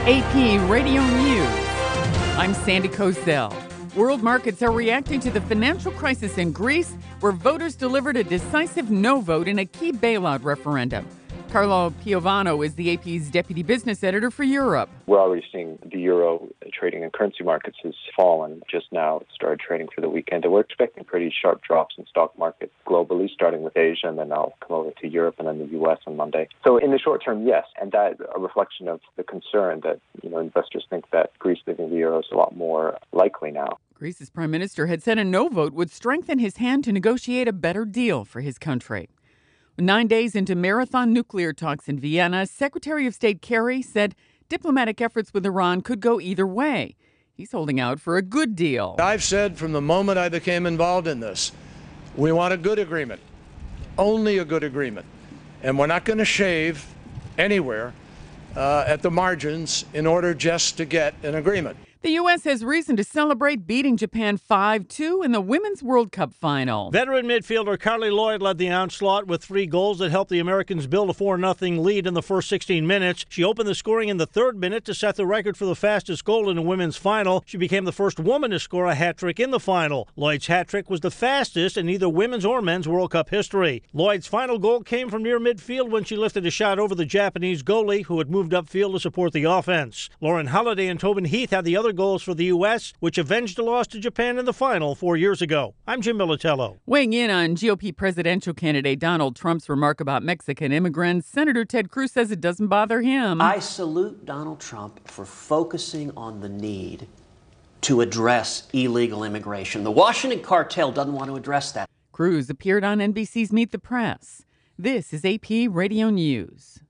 AP Radio News. I'm Sandy Kozel. World markets are reacting to the financial crisis in Greece, where voters delivered a decisive no vote in a key bailout referendum. Carlo Piovano is the AP's deputy business editor for Europe. We're already seeing the euro trading in currency markets has fallen. Just now it started trading for the weekend. And we're expecting pretty sharp drops in stock markets globally, starting with Asia, and then I'll come over to Europe and then the US on Monday. So in the short term, yes, and that a reflection of the concern that investors think that Greece leaving the euro is a lot more likely now. Greece's prime minister had said a no vote would strengthen his hand to negotiate a better deal for his country. 9 days into marathon nuclear talks in Vienna, Secretary of State Kerry said diplomatic efforts with Iran could go either way. He's holding out for a good deal. I've said from the moment I became involved in this, we want a good agreement, only a good agreement. And we're not going to shave anywhere at the margins in order just to get an agreement. The U.S. has reason to celebrate beating Japan 5-2 in the Women's World Cup final. Veteran midfielder Carli Lloyd led the onslaught with 3 goals that helped the Americans build a 4-0 lead in the first 16 minutes. She opened the scoring in the 3rd minute to set the record for the fastest goal in a women's final. She became the first woman to score a hat-trick in the final. Lloyd's hat-trick was the fastest in either women's or men's World Cup history. Lloyd's final goal came from near midfield when she lifted a shot over the Japanese goalie, who had moved upfield to support the offense. Lauren Holiday and Tobin Heath had the other goals for the U.S., which avenged a loss to Japan in the final 4 years ago. I'm Jim Militello. Weighing in on GOP presidential candidate Donald Trump's remark about Mexican immigrants, Senator Ted Cruz says it doesn't bother him. I salute Donald Trump for focusing on the need to address illegal immigration. The Washington cartel doesn't want to address that. Cruz appeared on NBC's Meet the Press. This is AP Radio News.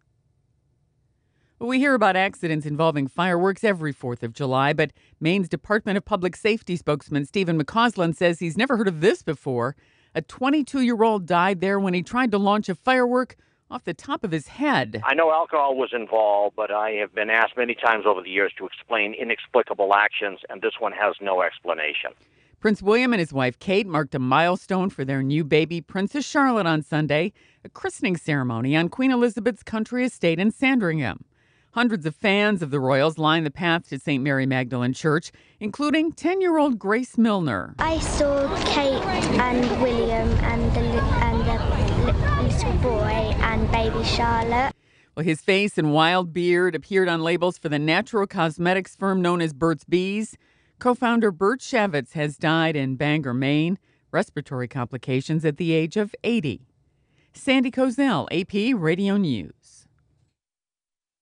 We hear about accidents involving fireworks every 4th of July, but Maine's Department of Public Safety spokesman Stephen McCausland says he's never heard of this before. A 22-year-old died there when he tried to launch a firework off the top of his head. I know alcohol was involved, but I have been asked many times over the years to explain inexplicable actions, and this one has no explanation. Prince William and his wife Kate marked a milestone for their new baby, Princess Charlotte, on Sunday, a christening ceremony on Queen Elizabeth's country estate in Sandringham. Hundreds of fans of the royals lined the path to St. Mary Magdalene Church, including 10-year-old Grace Milner. I saw Kate and William and the little boy and baby Charlotte. Well, his face and wild beard appeared on labels for the natural cosmetics firm known as Burt's Bees. Co-founder Bert Shavitz has died in Bangor, Maine, respiratory complications at the age of 80. Sandy Kozel, AP Radio News.